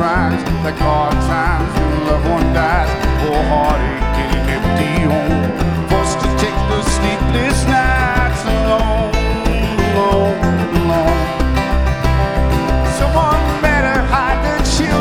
tracks, like hard times when a loved one dies. Oh, hard